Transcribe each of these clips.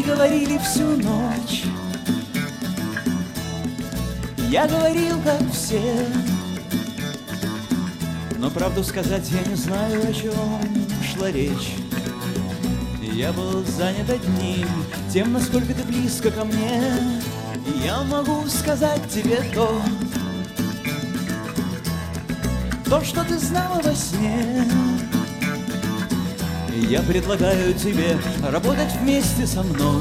говорили всю ночь. Я говорил, как все, но правду сказать я не знаю, о чем шла речь. Я был занят одним, тем, насколько ты близко ко мне. И я могу сказать тебе то, что ты знала во сне. И я предлагаю тебе работать вместе со мной,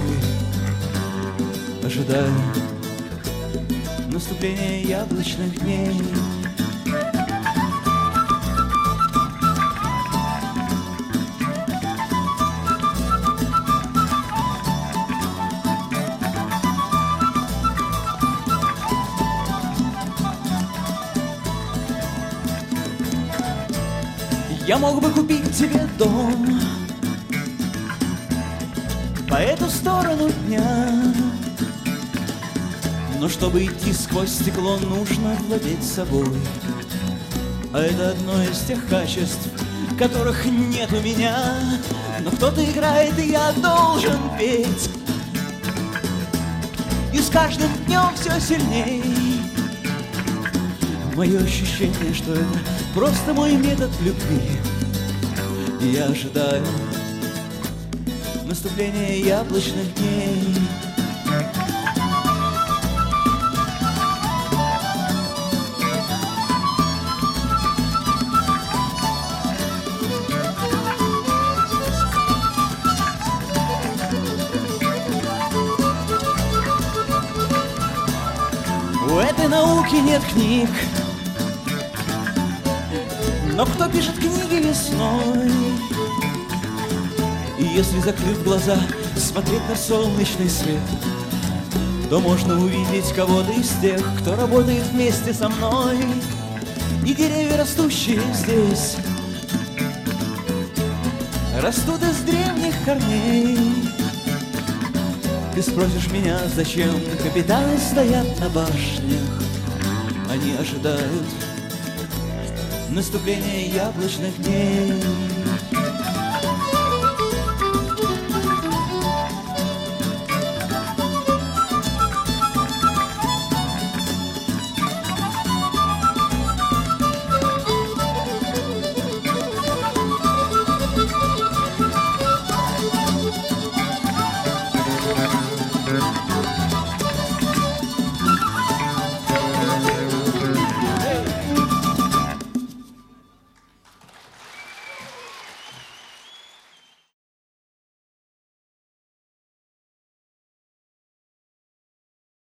ожидая наступления яблочных дней. Я мог бы купить тебе дом по эту сторону дня, но чтобы идти сквозь стекло, нужно владеть собой. А это одно из тех качеств, которых нет у меня. Но кто-то играет, и я должен петь. И с каждым днем все сильней мое ощущение, что это просто мой метод любви. И я ожидаю наступления яблочных дней. У этой науки нет книг, но кто пишет книги весной? И если, закрыв глаза, смотреть на солнечный свет, то можно увидеть кого-то из тех, кто работает вместе со мной. И деревья, растущие здесь, растут из древних корней. Ты спросишь меня, зачем капитаны стоят на башнях? Они ожидают наступления яблочных дней.